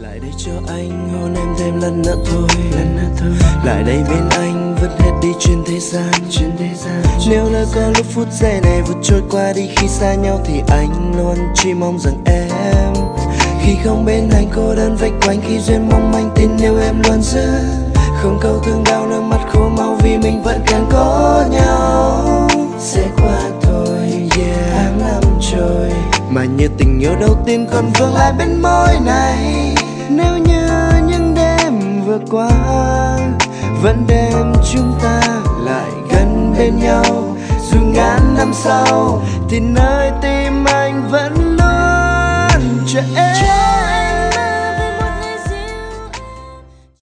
Lại đây cho anh hôn em thêm lần nữa thôi, lại đây bên anh vứt hết đi chuyện thế gian. Nếu lỡ có lúc phút giây này vụt trôi qua đi khi xa nhau thì anh luôn chỉ mong rằng em khi không bên anh cô đơn vây quanh, khi duyên mong manh tin yêu em luôn giữ. Không câu thương đau nước mắt khô mau vì mình vẫn cần có nhau. Sẽ qua thôi, yeah, tháng năm trôi mà như tình yêu đầu tiên còn vương lại bên môi này. Nếu như những đêm vừa qua vẫn đem chúng ta lại gần bên nhau, dù ngàn năm sau thì nơi